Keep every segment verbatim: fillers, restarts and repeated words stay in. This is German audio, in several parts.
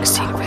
Dark Secrets.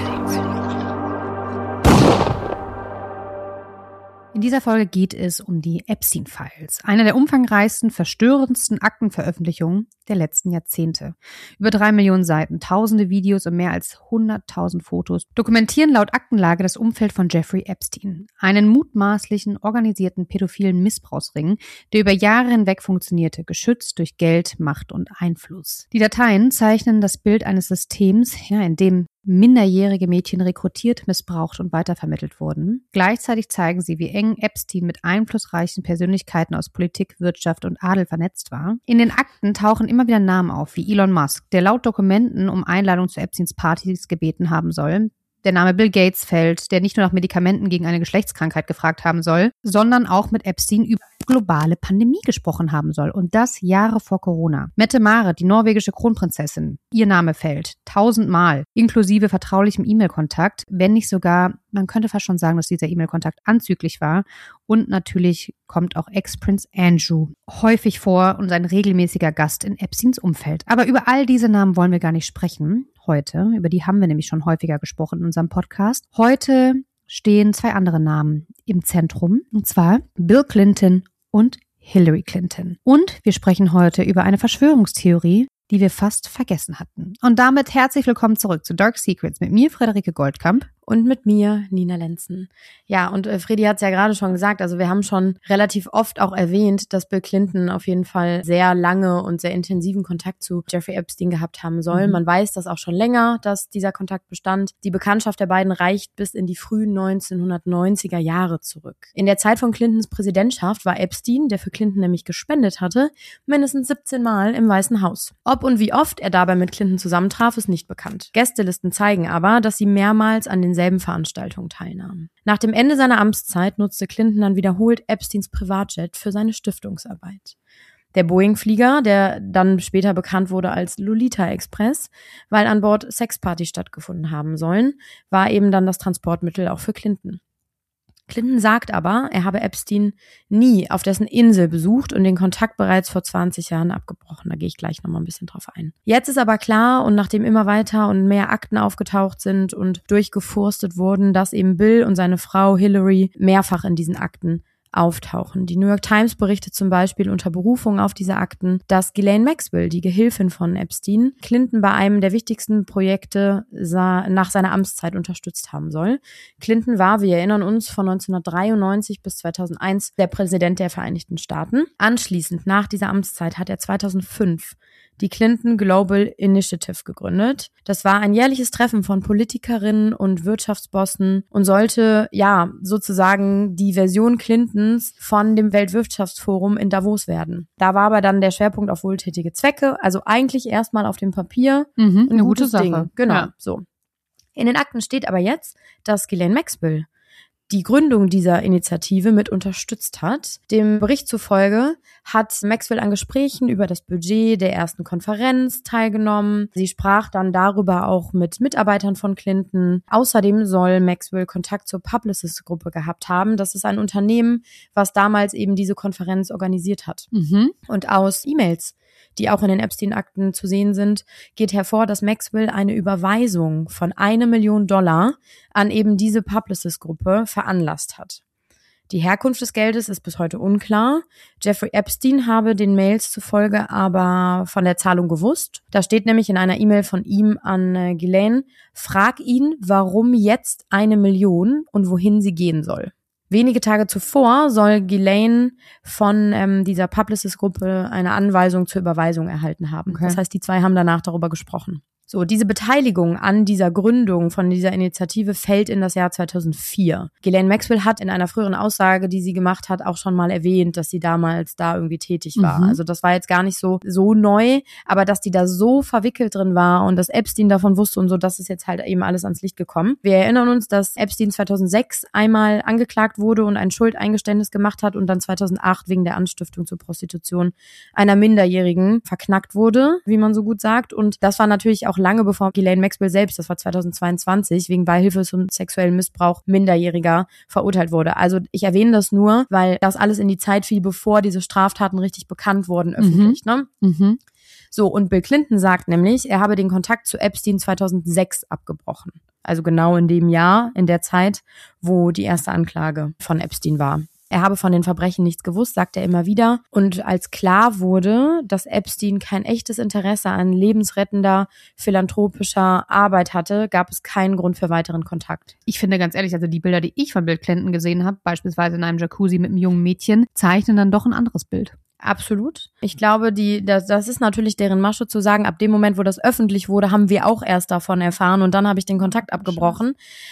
In dieser Folge geht es um die Epstein-Files, eine der umfangreichsten, verstörendsten Aktenveröffentlichungen der letzten Jahrzehnte. Über drei Millionen Seiten, tausende Videos und mehr als hunderttausend Fotos dokumentieren laut Aktenlage das Umfeld von Jeffrey Epstein, einen mutmaßlichen, organisierten pädophilen Missbrauchsring, der über Jahre hinweg funktionierte, geschützt durch Geld, Macht und Einfluss. Die Dateien zeichnen das Bild eines Systems, ja, in dem minderjährige Mädchen rekrutiert, missbraucht und weitervermittelt wurden. Gleichzeitig zeigen sie, wie eng Epstein mit einflussreichen Persönlichkeiten aus Politik, Wirtschaft und Adel vernetzt war. In den Akten tauchen immer wieder Namen auf, wie Elon Musk, der laut Dokumenten um Einladung zu Epsteins Partys gebeten haben soll. Der Name Bill Gates fällt, der nicht nur nach Medikamenten gegen eine Geschlechtskrankheit gefragt haben soll, sondern auch mit Epstein über eine globale Pandemie gesprochen haben soll. Und das Jahre vor Corona. Mette Mare, die norwegische Kronprinzessin, ihr Name fällt tausendmal, inklusive vertraulichem E-Mail-Kontakt, wenn nicht sogar, man könnte fast schon sagen, dass dieser E-Mail-Kontakt anzüglich war. Und natürlich kommt auch Ex-Prinz Andrew häufig vor und ein regelmäßiger Gast in Epsteins Umfeld. Aber über all diese Namen wollen wir gar nicht sprechen heute. Über die haben wir nämlich schon häufiger gesprochen in unserem Podcast. Heute stehen zwei andere Namen im Zentrum, und zwar Bill Clinton und Hillary Clinton. Und wir sprechen heute über eine Verschwörungstheorie, die wir fast vergessen hatten. Und damit herzlich willkommen zurück zu Dark Secrets mit mir, Friederike Goldkamp. Und mit mir, Nina Lenzen. Ja, und äh, Fredi hat es ja gerade schon gesagt, also wir haben schon relativ oft auch erwähnt, dass Bill Clinton auf jeden Fall sehr lange und sehr intensiven Kontakt zu Jeffrey Epstein gehabt haben soll. Mhm. Man weiß das auch schon länger, dass dieser Kontakt bestand. Die Bekanntschaft der beiden reicht bis in die frühen neunzehnhundertneunziger Jahre zurück. In der Zeit von Clintons Präsidentschaft war Epstein, der für Clinton nämlich gespendet hatte, mindestens siebzehn Mal im Weißen Haus. Ob und wie oft er dabei mit Clinton zusammentraf, ist nicht bekannt. Gästelisten zeigen aber, dass sie mehrmals an den selben Veranstaltungen teilnahmen. Nach dem Ende seiner Amtszeit nutzte Clinton dann wiederholt Epsteins Privatjet für seine Stiftungsarbeit. Der Boeing-Flieger, der dann später bekannt wurde als Lolita Express, weil an Bord Sexpartys stattgefunden haben sollen, war eben dann das Transportmittel auch für Clinton. Clinton sagt aber, er habe Epstein nie auf dessen Insel besucht und den Kontakt bereits vor zwanzig Jahren abgebrochen. Da gehe ich gleich nochmal ein bisschen drauf ein. Jetzt ist aber klar, und nachdem immer weiter und mehr Akten aufgetaucht sind und durchgeforstet wurden, dass eben Bill und seine Frau Hillary mehrfach in diesen Akten auftauchen. Die New York Times berichtet zum Beispiel unter Berufung auf diese Akten, dass Ghislaine Maxwell, die Gehilfin von Epstein, Clinton bei einem der wichtigsten Projekte nach seiner Amtszeit unterstützt haben soll. Clinton war, wir erinnern uns, von neunzehnhundertdreiundneunzig bis zweitausendeins der Präsident der Vereinigten Staaten. Anschließend, nach dieser Amtszeit, hat er zweitausendfünf die Clinton Global Initiative gegründet. Das war ein jährliches Treffen von Politikerinnen und Wirtschaftsbossen und sollte, ja, sozusagen die Version Clintons von dem Weltwirtschaftsforum in Davos werden. Da war aber dann der Schwerpunkt auf wohltätige Zwecke, also eigentlich erstmal auf dem Papier mhm, eine gute Sache. Ding. Genau, ja. so. In den Akten steht aber jetzt, dass Ghislaine Maxwell die Gründung dieser Initiative mit unterstützt hat. Dem Bericht zufolge hat Maxwell an Gesprächen über das Budget der ersten Konferenz teilgenommen. Sie sprach dann darüber auch mit Mitarbeitern von Clinton. Außerdem soll Maxwell Kontakt zur Publicis-Gruppe gehabt haben. Das ist ein Unternehmen, was damals eben diese Konferenz organisiert hat. Mhm. Und aus E-Mails, die auch in den Epstein-Akten zu sehen sind, geht hervor, dass Maxwell eine Überweisung von eine Million Dollar an eben diese Publicis-Gruppe veranlasst hat. Die Herkunft des Geldes ist bis heute unklar. Jeffrey Epstein habe den Mails zufolge aber von der Zahlung gewusst. Da steht nämlich in einer E-Mail von ihm an äh, Ghislaine: Frag ihn, warum jetzt eine Million und wohin sie gehen soll. Wenige Tage zuvor soll Ghislaine von ähm, dieser Publicis-Gruppe eine Anweisung zur Überweisung erhalten haben. Okay. Das heißt, die zwei haben danach darüber gesprochen. So, diese Beteiligung an dieser Gründung von dieser Initiative fällt in das Jahr zweitausendvier. Ghislaine Maxwell hat in einer früheren Aussage, die sie gemacht hat, auch schon mal erwähnt, dass sie damals da irgendwie tätig war. Mhm. Also das war jetzt gar nicht so so neu, aber dass die da so verwickelt drin war und dass Epstein davon wusste und so, das ist jetzt halt eben alles ans Licht gekommen. Wir erinnern uns, dass Epstein zweitausendsechs einmal angeklagt wurde und ein Schuldeingeständnis gemacht hat und dann zweitausendacht wegen der Anstiftung zur Prostitution einer Minderjährigen verknackt wurde, wie man so gut sagt. Und das war natürlich auch lange bevor Ghislaine Maxwell selbst, das war zweitausendzweiundzwanzig, wegen Beihilfe zum sexuellen Missbrauch Minderjähriger verurteilt wurde. Also ich erwähne das nur, weil das alles in die Zeit fiel, bevor diese Straftaten richtig bekannt wurden öffentlich. Mhm. Ne? Mhm. So, und Bill Clinton sagt nämlich, er habe den Kontakt zu Epstein zweitausendsechs abgebrochen. Also genau in dem Jahr, in der Zeit, wo die erste Anklage von Epstein war. Er habe von den Verbrechen nichts gewusst, sagt er immer wieder. Und als klar wurde, dass Epstein kein echtes Interesse an lebensrettender, philanthropischer Arbeit hatte, gab es keinen Grund für weiteren Kontakt. Ich finde ganz ehrlich, also die Bilder, die ich von Bill Clinton gesehen habe, beispielsweise in einem Jacuzzi mit einem jungen Mädchen, zeichnen dann doch ein anderes Bild. Absolut. Ich glaube, die, das, das ist natürlich deren Masche zu sagen, ab dem Moment, wo das öffentlich wurde, haben wir auch erst davon erfahren und dann habe ich den Kontakt abgebrochen.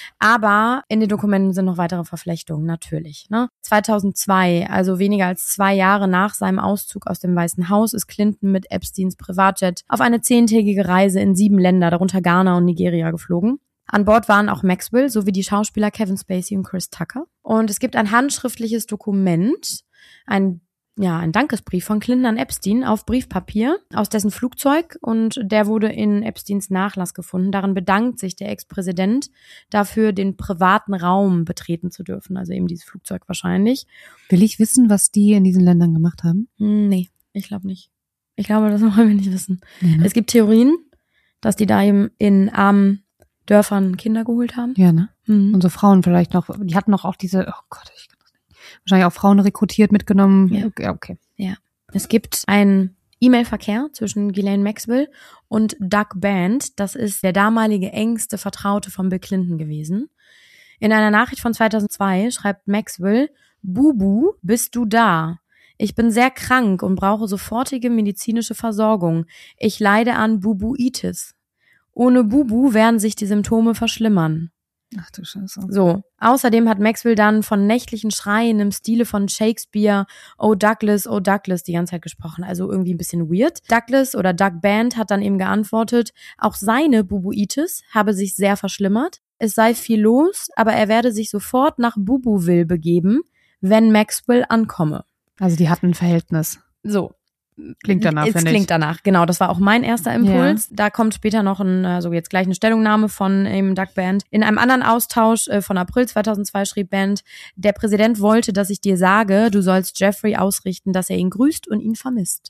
Aber in den Dokumenten sind noch weitere Verflechtungen, natürlich. Ne? zweitausendzwei, also weniger als zwei Jahre nach seinem Auszug aus dem Weißen Haus, ist Clinton mit Epsteins Privatjet auf eine zehntägige Reise in sieben Länder, darunter Ghana und Nigeria, geflogen. An Bord waren auch Maxwell sowie die Schauspieler Kevin Spacey und Chris Tucker. Und es gibt ein handschriftliches Dokument, ein ja, ein Dankesbrief von Clinton an Epstein auf Briefpapier aus dessen Flugzeug und der wurde in Epsteins Nachlass gefunden. Darin bedankt sich der Ex-Präsident dafür, den privaten Raum betreten zu dürfen, also eben dieses Flugzeug wahrscheinlich. Will ich wissen, was die in diesen Ländern gemacht haben? Hm, nee, ich glaube nicht. Ich glaube, das wollen wir nicht wissen. Ja, ne? Es gibt Theorien, dass die da eben in armen Dörfern Kinder geholt haben. Ja, ne? Mhm. Und so Frauen vielleicht noch, die hatten noch auch diese, oh Gott, ich kann das nicht. Wahrscheinlich auch Frauen rekrutiert, mitgenommen. Ja. Ja, okay. Ja. Es gibt einen E-Mail-Verkehr zwischen Ghislaine Maxwell und Doug Band. Das ist der damalige engste Vertraute von Bill Clinton gewesen. In einer Nachricht von zweitausendzwei schreibt Maxwell: Bubu, bist du da? Ich bin sehr krank und brauche sofortige medizinische Versorgung. Ich leide an Bubuitis. Ohne Bubu werden sich die Symptome verschlimmern. Ach du Scheiße. So. Außerdem hat Maxwell dann von nächtlichen Schreien im Stile von Shakespeare, Oh Douglas, oh Douglas, die ganze Zeit gesprochen. Also irgendwie ein bisschen weird. Douglas oder Doug Band hat dann eben geantwortet, auch seine Bubuitis habe sich sehr verschlimmert. Es sei viel los, aber er werde sich sofort nach Bubuville begeben, wenn Maxwell ankomme. Also die hatten ein Verhältnis. So. Klingt danach, Es finde ich. klingt danach, genau. Das war auch mein erster Impuls. Ja. Da kommt später noch ein, also jetzt gleich eine Stellungnahme von eben Doug Band. In einem anderen Austausch äh, von April zweitausendzwei schrieb Band, der Präsident wollte, dass ich dir sage, du sollst Jeffrey ausrichten, dass er ihn grüßt und ihn vermisst.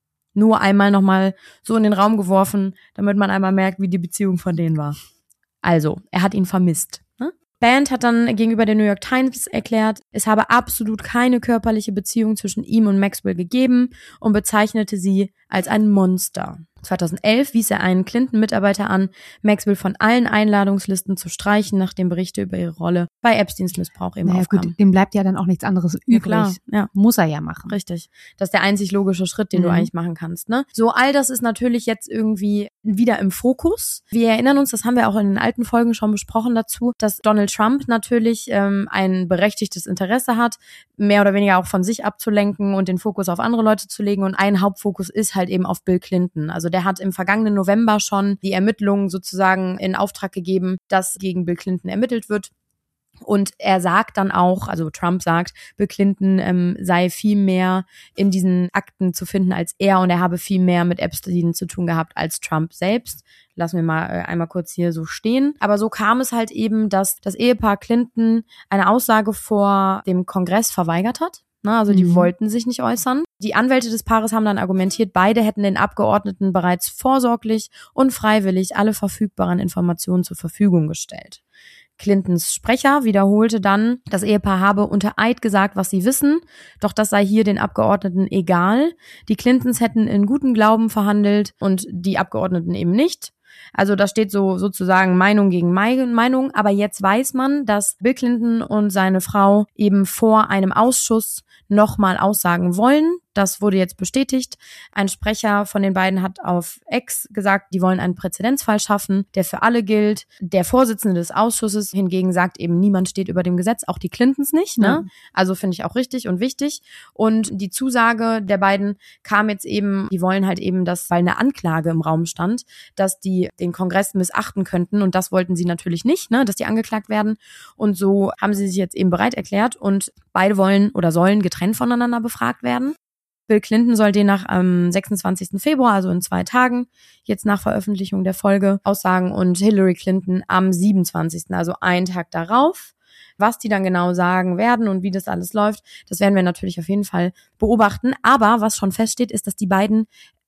Nur einmal nochmal so in den Raum geworfen, damit man einmal merkt, wie die Beziehung von denen war. Also, er hat ihn vermisst. Ne? Band hat dann gegenüber der New York Times erklärt, es habe absolut keine körperliche Beziehung zwischen ihm und Maxwell gegeben und bezeichnete sie als ein Monster. zweitausendelf wies er einen Clinton-Mitarbeiter an, Maxwell von allen Einladungslisten zu streichen, nachdem Berichte über ihre Rolle bei Epsteins Missbrauch eben naja, aufkamen. Gut, dem bleibt ja dann auch nichts anderes übrig. Ja, klar, ja. Muss er ja machen. Richtig. Das ist der einzig logische Schritt, den mhm. du eigentlich machen kannst. Ne? So, all das ist natürlich jetzt irgendwie wieder im Fokus. Wir erinnern uns, das haben wir auch in den alten Folgen schon besprochen dazu, dass Donald Trump natürlich ähm, ein berechtigtes Interesse hat, mehr oder weniger auch von sich abzulenken und den Fokus auf andere Leute zu legen. Und ein Hauptfokus ist halt eben auf Bill Clinton. Also der hat im vergangenen November schon die Ermittlungen sozusagen in Auftrag gegeben, dass gegen Bill Clinton ermittelt wird. Und er sagt dann auch, also Trump sagt, Bill Clinton ähm, sei viel mehr in diesen Akten zu finden als er und er habe viel mehr mit Epstein zu tun gehabt als Trump selbst. Lassen wir mal äh, einmal kurz hier so stehen. Aber so kam es halt eben, dass das Ehepaar Clinton eine Aussage vor dem Kongress verweigert hat. Na, also die mhm. wollten sich nicht äußern. Die Anwälte des Paares haben dann argumentiert, beide hätten den Abgeordneten bereits vorsorglich und freiwillig alle verfügbaren Informationen zur Verfügung gestellt. Clintons Sprecher wiederholte dann, das Ehepaar habe unter Eid gesagt, was sie wissen, doch das sei hier den Abgeordneten egal. Die Clintons hätten in gutem Glauben verhandelt und die Abgeordneten eben nicht. Also da steht so sozusagen Meinung gegen Meinung, aber jetzt weiß man, dass Bill Clinton und seine Frau eben vor einem Ausschuss nochmal aussagen wollen. Das wurde jetzt bestätigt. Ein Sprecher von den beiden hat auf X gesagt, die wollen einen Präzedenzfall schaffen, der für alle gilt. Der Vorsitzende des Ausschusses hingegen sagt eben, niemand steht über dem Gesetz, auch die Clintons nicht. Ne? Ja. Also finde ich auch richtig und wichtig. Und die Zusage der beiden kam jetzt eben, die wollen halt eben, dass, weil eine Anklage im Raum stand, dass die den Kongress missachten könnten und das wollten sie natürlich nicht, ne, dass die angeklagt werden. Und so haben sie sich jetzt eben bereit erklärt und beide wollen oder sollen getrennt voneinander befragt werden. Bill Clinton soll demnach am sechsundzwanzigsten Februar, also in zwei Tagen, jetzt nach Veröffentlichung der Folge, aussagen und Hillary Clinton am siebenundzwanzigsten, also einen Tag darauf. Was die dann genau sagen werden und wie das alles läuft, das werden wir natürlich auf jeden Fall beobachten. Aber was schon feststeht, ist, dass die beiden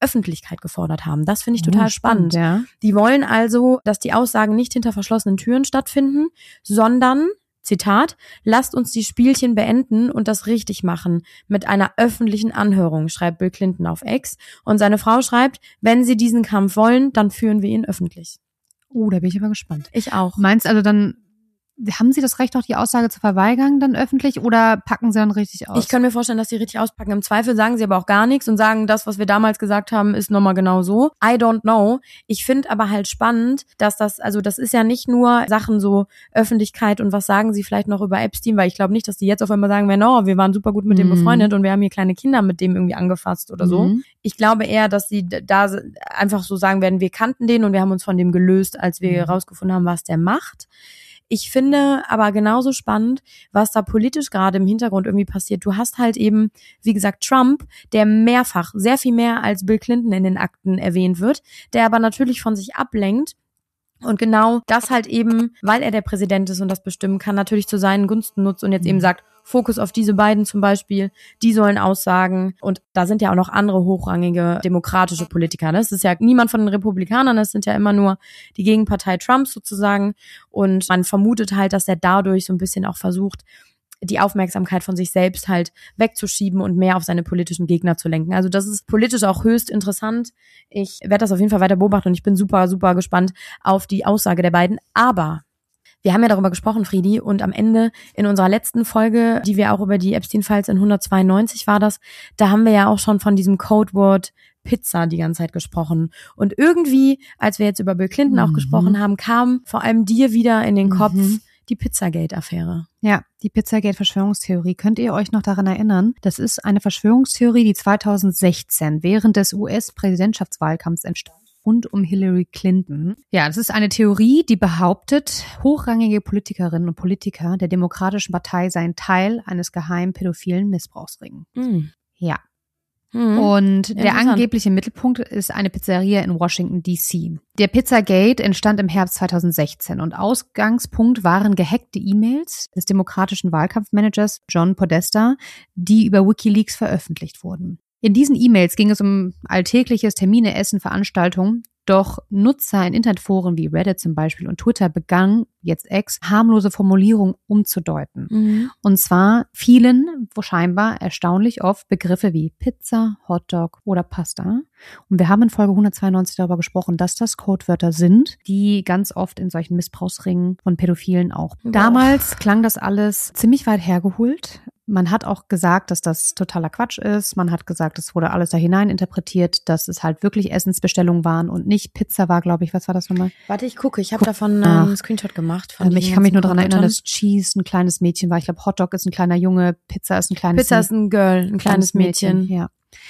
Öffentlichkeit gefordert haben. Das finde ich total oh, spannend. spannend. Ja. Die wollen also, dass die Aussagen nicht hinter verschlossenen Türen stattfinden, sondern, Zitat, lasst uns die Spielchen beenden und das richtig machen mit einer öffentlichen Anhörung, schreibt Bill Clinton auf X. Und seine Frau schreibt, wenn sie diesen Kampf wollen, dann führen wir ihn öffentlich. Oh, da bin ich aber gespannt. Ich auch. Meinst also dann, haben Sie das Recht, auch die Aussage zu verweigern dann öffentlich oder packen Sie dann richtig aus? Ich kann mir vorstellen, dass sie richtig auspacken. Im Zweifel sagen sie aber auch gar nichts und sagen, das, was wir damals gesagt haben, ist nochmal genau so. I don't know. Ich finde aber halt spannend, dass das, also das ist ja nicht nur Sachen so Öffentlichkeit und was sagen sie vielleicht noch über Epstein, weil ich glaube nicht, dass die jetzt auf einmal sagen werden, oh, wir waren super gut mit dem Mhm. befreundet und wir haben hier kleine Kinder mit dem irgendwie angefasst oder so. Mhm. Ich glaube eher, dass sie da einfach so sagen werden, wir kannten den und wir haben uns von dem gelöst, als wir herausgefunden haben, was der macht. Ich finde aber genauso spannend, was da politisch gerade im Hintergrund irgendwie passiert. Du hast halt eben, wie gesagt, Trump, der mehrfach, sehr viel mehr als Bill Clinton in den Akten erwähnt wird, der aber natürlich von sich ablenkt. Und genau das halt eben, weil er der Präsident ist und das bestimmen kann, natürlich zu seinen Gunsten nutzt und jetzt eben sagt, Fokus auf diese beiden zum Beispiel, die sollen aussagen. Und da sind ja auch noch andere hochrangige demokratische Politiker. Das ist ja niemand von den Republikanern, das sind ja immer nur die Gegenpartei Trumps sozusagen. Und man vermutet halt, dass er dadurch so ein bisschen auch versucht, die Aufmerksamkeit von sich selbst halt wegzuschieben und mehr auf seine politischen Gegner zu lenken. Also das ist politisch auch höchst interessant. Ich werde das auf jeden Fall weiter beobachten und ich bin super, super gespannt auf die Aussage der beiden. Aber wir haben ja darüber gesprochen, Friedi, und am Ende in unserer letzten Folge, die wir auch über die Epstein-Files in hundertzweiundneunzig war das, da haben wir ja auch schon von diesem Codewort Pizza die ganze Zeit gesprochen. Und irgendwie, als wir jetzt über Bill Clinton Mhm. auch gesprochen haben, kam vor allem dir wieder in den Kopf Mhm. die Pizzagate-Affäre. Ja, die Pizzagate-Verschwörungstheorie. Könnt ihr euch noch daran erinnern? Das ist eine Verschwörungstheorie, die zweitausendsechzehn während des U S-Präsidentschaftswahlkampfs entstand. Rund um Hillary Clinton. Ja, das ist eine Theorie, die behauptet, hochrangige Politikerinnen und Politiker der Demokratischen Partei seien Teil eines geheimen pädophilen Missbrauchsrings. Mhm. Ja. Mhm. Und der Interessant. angebliche Mittelpunkt ist eine Pizzeria in Washington, D C. Der Pizzagate entstand im Herbst zweitausendsechzehn und Ausgangspunkt waren gehackte E-Mails des demokratischen Wahlkampfmanagers John Podesta, die über WikiLeaks veröffentlicht wurden. In diesen E-Mails ging es um alltägliches Termine, Essen, Veranstaltungen, doch Nutzer in Internetforen wie Reddit zum Beispiel und Twitter begannen, jetzt X, harmlose Formulierungen umzudeuten. Mhm. Und zwar fielen wo scheinbar erstaunlich oft Begriffe wie Pizza, Hotdog oder Pasta. Und wir haben in Folge hundertzweiundneunzig darüber gesprochen, dass das Codewörter sind, die ganz oft in solchen Missbrauchsringen von Pädophilen auch. Wow. Damals klang das alles ziemlich weit hergeholt. Man hat auch gesagt, dass das totaler Quatsch ist. Man hat gesagt, es wurde alles da hinein interpretiert, dass es halt wirklich Essensbestellungen waren und nicht Pizza war, glaube ich. Was war das nochmal? Warte, ich gucke. Ich habe Guck davon ähm, nach. einen Screenshot gemacht. Von Ähm, ich diesen kann mich nur ganzen daran erinnern, Codewörtern. dass Cheese ein kleines Mädchen war. Ich glaube, Hotdog ist ein kleiner Junge, Pizza ist ein kleines Pizza ist ein Girl, ein kleines Mädchen. Ja.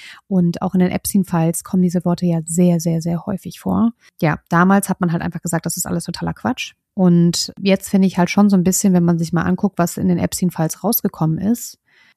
Und auch in den Epstein-Files kommen diese Worte ja sehr, sehr, sehr häufig vor. Ja, damals hat man halt einfach gesagt, das ist alles totaler Quatsch. Und jetzt finde ich halt schon so ein bisschen, wenn man sich mal anguckt, was in den Epstein-Files rausgekommen ist,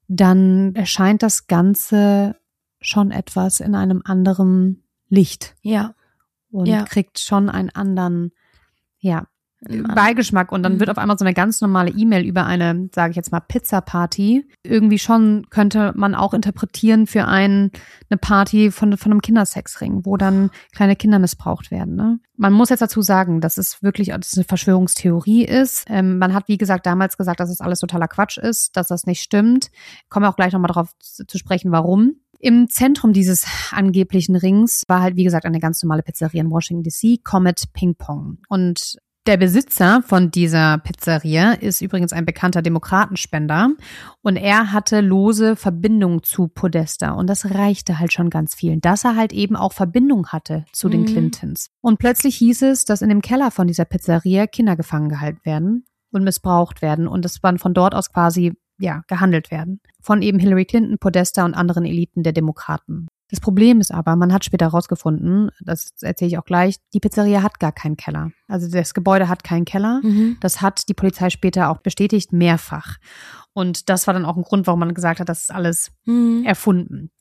dann erscheint das Ganze schon etwas in einem anderen Licht Ja. und Ja. kriegt schon einen anderen, ja, Mann. Beigeschmack. Und dann Mhm. wird auf einmal so eine ganz normale E-Mail über eine, sage ich jetzt mal, Pizza-Party. Irgendwie schon könnte man auch interpretieren für ein, eine Party von, von einem Kindersexring, wo dann kleine Kinder missbraucht werden. Ne? Man muss jetzt dazu sagen, dass es wirklich dass es eine Verschwörungstheorie ist. Ähm, man hat, wie gesagt, damals gesagt, dass es alles totaler Quatsch ist, dass das nicht stimmt. Kommen wir auch gleich nochmal drauf zu, zu sprechen, warum. Im Zentrum dieses angeblichen Rings war halt, wie gesagt, eine ganz normale Pizzeria in Washington, D C, Comet Ping Pong. Und der Besitzer von dieser Pizzeria ist übrigens ein bekannter Demokratenspender und er hatte lose Verbindungen zu Podesta und das reichte halt schon ganz vielen, dass er halt eben auch Verbindung hatte zu den Mhm. Clintons. Und plötzlich hieß es, dass in dem Keller von dieser Pizzeria Kinder gefangen gehalten werden und missbraucht werden und es dann von dort aus quasi ja gehandelt werden. Von eben Hillary Clinton, Podesta und anderen Eliten der Demokraten. Das Problem ist aber, man hat später herausgefunden, das erzähle ich auch gleich, die Pizzeria hat gar keinen Keller. Also das Gebäude hat keinen Keller. Mhm. Das hat die Polizei später auch bestätigt, mehrfach. Und das war dann auch ein Grund, warum man gesagt hat, das ist alles Mhm. erfunden.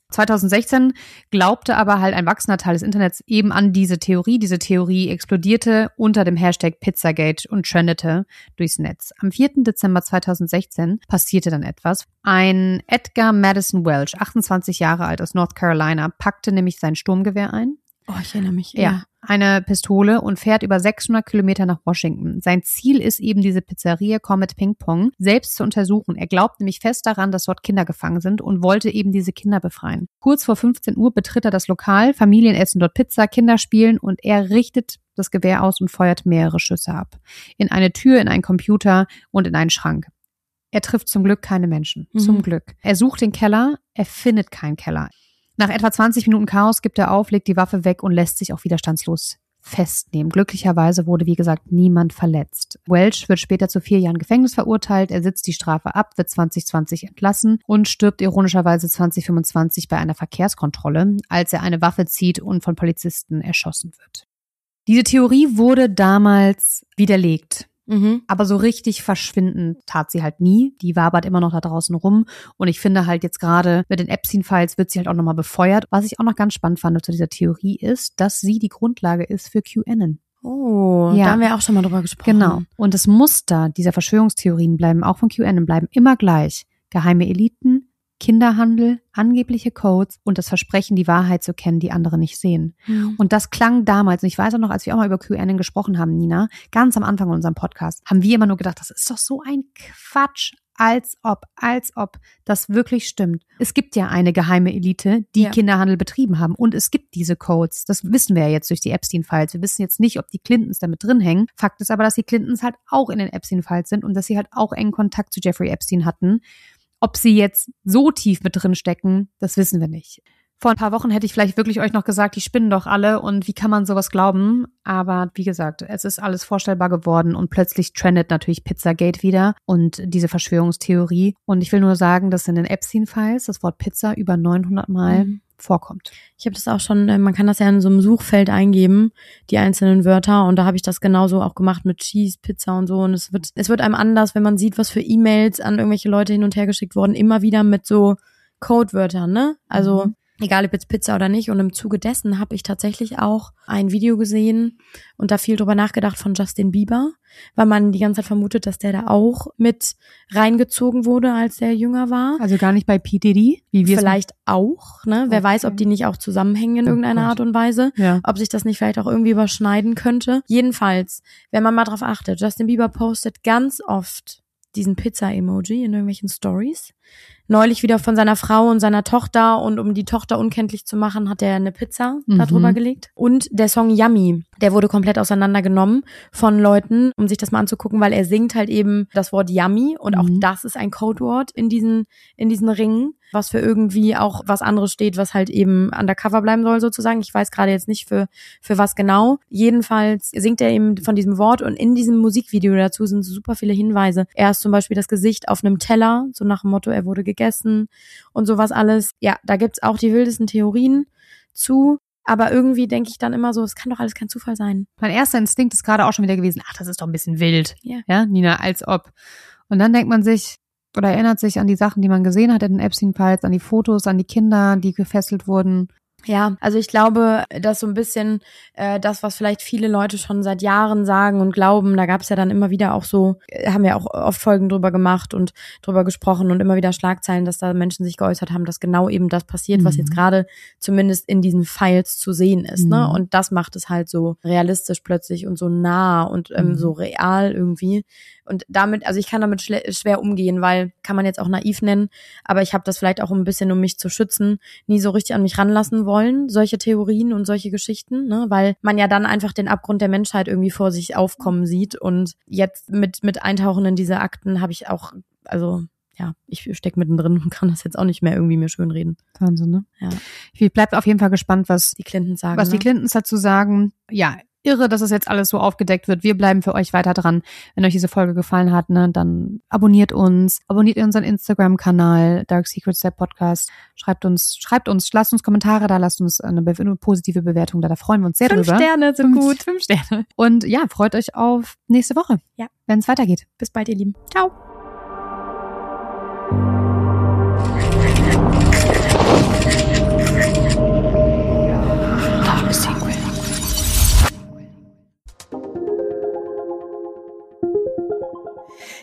zweitausendsechzehn glaubte aber halt ein wachsender Teil des Internets eben an diese Theorie. Diese Theorie explodierte unter dem Hashtag Pizzagate und trendete durchs Netz. Am vierten Dezember zweitausendsechzehn passierte dann etwas. Ein Edgar Madison Welch, achtundzwanzig Jahre alt aus North Carolina, packte nämlich sein Sturmgewehr ein. Oh, ich erinnere mich. Ja. ja. Eine Pistole und fährt über sechshundert Kilometer nach Washington. Sein Ziel ist eben diese Pizzeria Comet Ping Pong selbst zu untersuchen. Er glaubt nämlich fest daran, dass dort Kinder gefangen sind und wollte eben diese Kinder befreien. Kurz vor fünfzehn Uhr betritt er das Lokal, Familien essen dort Pizza, Kinder spielen und er richtet das Gewehr aus und feuert mehrere Schüsse ab. In eine Tür, in einen Computer und in einen Schrank. Er trifft zum Glück keine Menschen. Mhm. Zum Glück. Er sucht den Keller, er findet keinen Keller. Nach etwa zwanzig Minuten Chaos gibt er auf, legt die Waffe weg und lässt sich auch widerstandslos festnehmen. Glücklicherweise wurde, wie gesagt, niemand verletzt. Welch wird später zu vier Jahren Gefängnis verurteilt. Er sitzt die Strafe ab, wird zwanzig zwanzig entlassen und stirbt ironischerweise zwanzig fünfundzwanzig bei einer Verkehrskontrolle, als er eine Waffe zieht und von Polizisten erschossen wird. Diese Theorie wurde damals widerlegt. Mhm. Aber so richtig verschwinden tat sie halt nie. Die wabert immer noch da draußen rum. Und ich finde halt jetzt gerade mit den Epstein-Files wird sie halt auch nochmal befeuert. Was ich auch noch ganz spannend fand zu dieser Theorie ist, dass sie die Grundlage ist für QAnon. Oh, ja. Da haben wir auch schon mal drüber gesprochen. Genau. Und das Muster dieser Verschwörungstheorien bleiben auch von QAnon bleiben immer gleich. Geheime Eliten, Kinderhandel, angebliche Codes und das Versprechen, die Wahrheit zu kennen, die andere nicht sehen. Mhm. Und das klang damals, und ich weiß auch noch, als wir auch mal über QAnon gesprochen haben, Nina, ganz am Anfang in unserem Podcast, haben wir immer nur gedacht, das ist doch so ein Quatsch, als ob, als ob das wirklich stimmt. Es gibt ja eine geheime Elite, die ja. Kinderhandel betrieben haben und es gibt diese Codes. Das wissen wir ja jetzt durch die Epstein-Files. Wir wissen jetzt nicht, ob die Clintons damit drin hängen. Fakt ist aber, dass die Clintons halt auch in den Epstein-Files sind und dass sie halt auch engen Kontakt zu Jeffrey Epstein hatten. Ob sie jetzt so tief mit drin stecken, das wissen wir nicht. Vor ein paar Wochen hätte ich vielleicht wirklich euch noch gesagt, die spinnen doch alle und wie kann man sowas glauben? Aber wie gesagt, es ist alles vorstellbar geworden und plötzlich trendet natürlich Pizzagate wieder und diese Verschwörungstheorie. Und ich will nur sagen, dass in den Epstein-Files das Wort Pizza über neunhundert Mal mhm. vorkommt. Ich habe das auch schon, man kann das ja in so einem Suchfeld eingeben, die einzelnen Wörter und da habe ich das genauso auch gemacht mit Cheese, Pizza und so und es wird es wird einem anders, wenn man sieht, was für E-Mails an irgendwelche Leute hin und her geschickt wurden, immer wieder mit so Codewörtern, ne? Also mhm. egal ob jetzt Pizza oder nicht und im Zuge dessen habe ich tatsächlich auch ein Video gesehen und da viel drüber nachgedacht von Justin Bieber, weil man die ganze Zeit vermutet, dass der da auch mit reingezogen wurde, als der jünger war. Also gar nicht bei P. Diddy? Wie wir Vielleicht auch, ne? Okay. Wer weiß, ob die nicht auch zusammenhängen in irgendeiner oh Art und Weise. Ja. Ob sich das nicht vielleicht auch irgendwie überschneiden könnte. Jedenfalls, wenn man mal drauf achtet, Justin Bieber postet ganz oft diesen Pizza-Emoji in irgendwelchen Stories. Neulich wieder von seiner Frau und seiner Tochter und um die Tochter unkenntlich zu machen, hat er eine Pizza mhm. da drüber gelegt. Und der Song Yummy, der wurde komplett auseinandergenommen von Leuten, um sich das mal anzugucken, weil er singt halt eben das Wort Yummy und mhm. auch das ist ein Codewort in diesen in diesen Ringen, was für irgendwie auch was anderes steht, was halt eben undercover bleiben soll sozusagen. Ich weiß gerade jetzt nicht für für was genau. Jedenfalls singt er eben von diesem Wort und in diesem Musikvideo dazu sind super viele Hinweise. Er ist zum Beispiel das Gesicht auf einem Teller, so nach dem Motto, er wurde gegessen und sowas alles. Ja, da gibt's auch die wildesten Theorien zu. Aber irgendwie denke ich dann immer so, es kann doch alles kein Zufall sein. Mein erster Instinkt ist gerade auch schon wieder gewesen, ach, das ist doch ein bisschen wild. Ja, ja Nina, als ob. Und dann denkt man sich, oder erinnert sich an die Sachen, die man gesehen hat in den Epstein-Files, an die Fotos, an die Kinder, die gefesselt wurden. Ja, also ich glaube, dass so ein bisschen äh, das, was vielleicht viele Leute schon seit Jahren sagen und glauben, da gab es ja dann immer wieder auch so, äh, haben wir auch oft Folgen drüber gemacht und drüber gesprochen und immer wieder Schlagzeilen, dass da Menschen sich geäußert haben, dass genau eben das passiert, mhm. was jetzt gerade zumindest in diesen Files zu sehen ist, mhm. ne? Und das macht es halt so realistisch plötzlich und so nah und ähm, mhm. so real irgendwie. Und damit, also ich kann damit schle- schwer umgehen, weil kann man jetzt auch naiv nennen, aber ich habe das vielleicht auch ein bisschen, um mich zu schützen, nie so richtig an mich ranlassen wollen, solche Theorien und solche Geschichten, ne, weil man ja dann einfach den Abgrund der Menschheit irgendwie vor sich aufkommen sieht und jetzt mit mit Eintauchen in diese Akten habe ich auch, also ja, ich stecke mittendrin und kann das jetzt auch nicht mehr irgendwie mir schönreden. Wahnsinn, ne? Ja. Ich bleib auf jeden Fall gespannt, was die Clintons sagen. Was ne? die Clintons dazu sagen. Ja, irre, dass es jetzt alles so aufgedeckt wird. Wir bleiben für euch weiter dran. Wenn euch diese Folge gefallen hat, ne, dann abonniert uns, abonniert unseren Instagram-Kanal, Dark Secrets, der Podcast. Schreibt uns, schreibt uns, lasst uns Kommentare da, lasst uns eine, be- eine positive Bewertung da. Da freuen wir uns sehr fünf drüber. Sterne sind fünf, gut. Fünf Sterne. Und ja, freut euch auf nächste Woche. Ja. Wenn es weitergeht. Bis bald, ihr Lieben. Ciao. Thank you.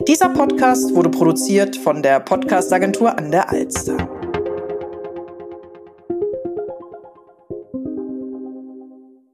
Dieser Podcast wurde produziert von der Podcast-Agentur an der Alster.